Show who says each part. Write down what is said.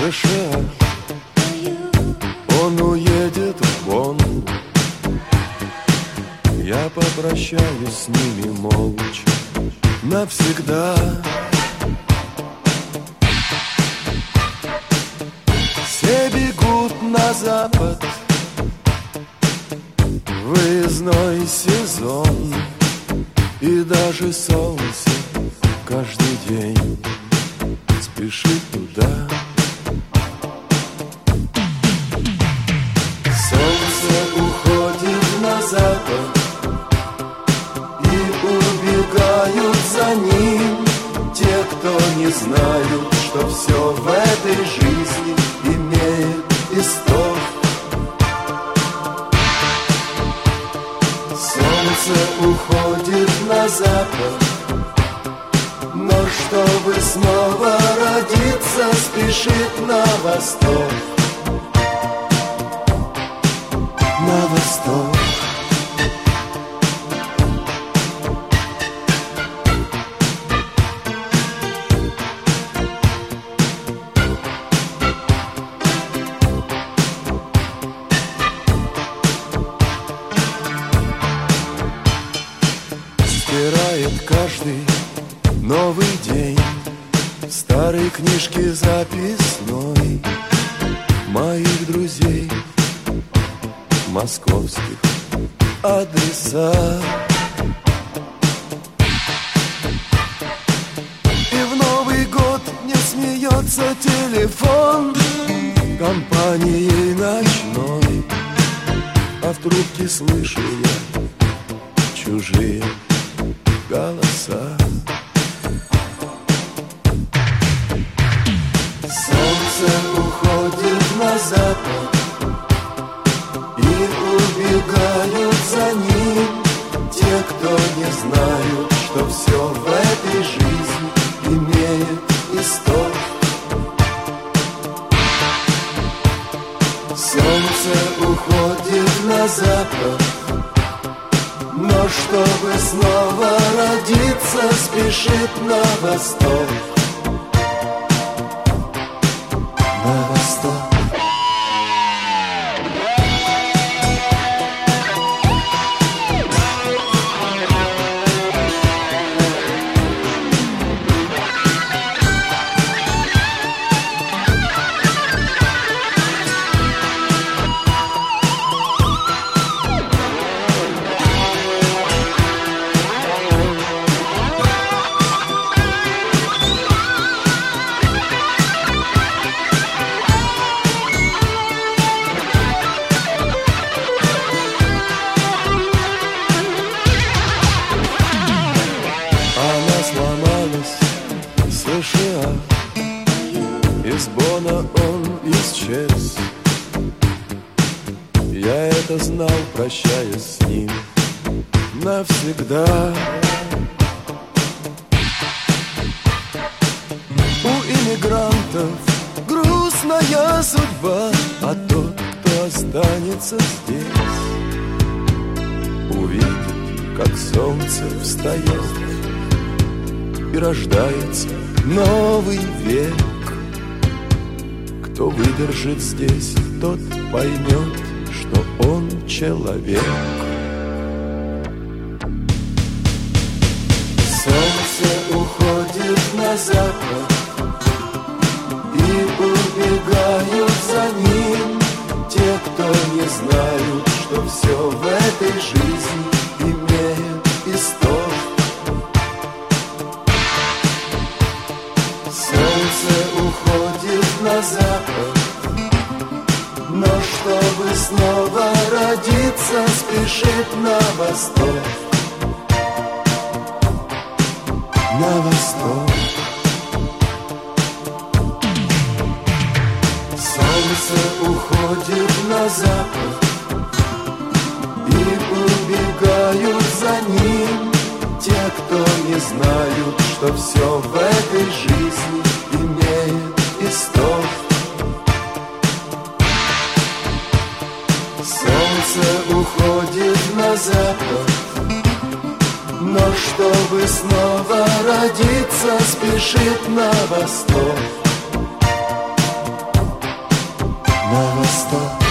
Speaker 1: США. Он уедет в Бонн. Я попрощаюсь с ними молча навсегда. Все бегут на запад, выездной сезон, и даже солнце каждый день спешит туда. Солнце уходит на запад, и убегают за ним те, кто не знают, что все в этой жизни имеет исток. Солнце уходит на запад, но чтобы снова родиться, спешит на восток. На восток. Стирает каждый новый день в старой книжке записной моих друзей московских адреса. И в Новый год не смеется телефон компанией ночной, а в трубке слышу я чужие голоса. Солнце уходит на запад, и убегают за ним те, кто не знают, что все в этой жизни имеет исток. Солнце уходит на запад, но чтобы снова родиться, спешит на восток. На восток. США. Из Бонна он исчез. Я это знал, прощаясь с ним навсегда. У иммигрантов грустная судьба, а тот, кто останется здесь, увидит, как солнце встает и рождается новый век. Кто выдержит здесь, тот поймет, что он человек. Солнце уходит на запад, и убегают за ним те, кто не знают, что все в этой жизни имеет исток. Солнце уходит на запад, но чтобы снова родиться, спешит на восток. На восток. Солнце уходит на запад, и убегают за ним те, кто не знают, что все в этой жизни имеет исток. Солнце уходит на запад, но чтобы снова родиться, спешит на восток. на восток.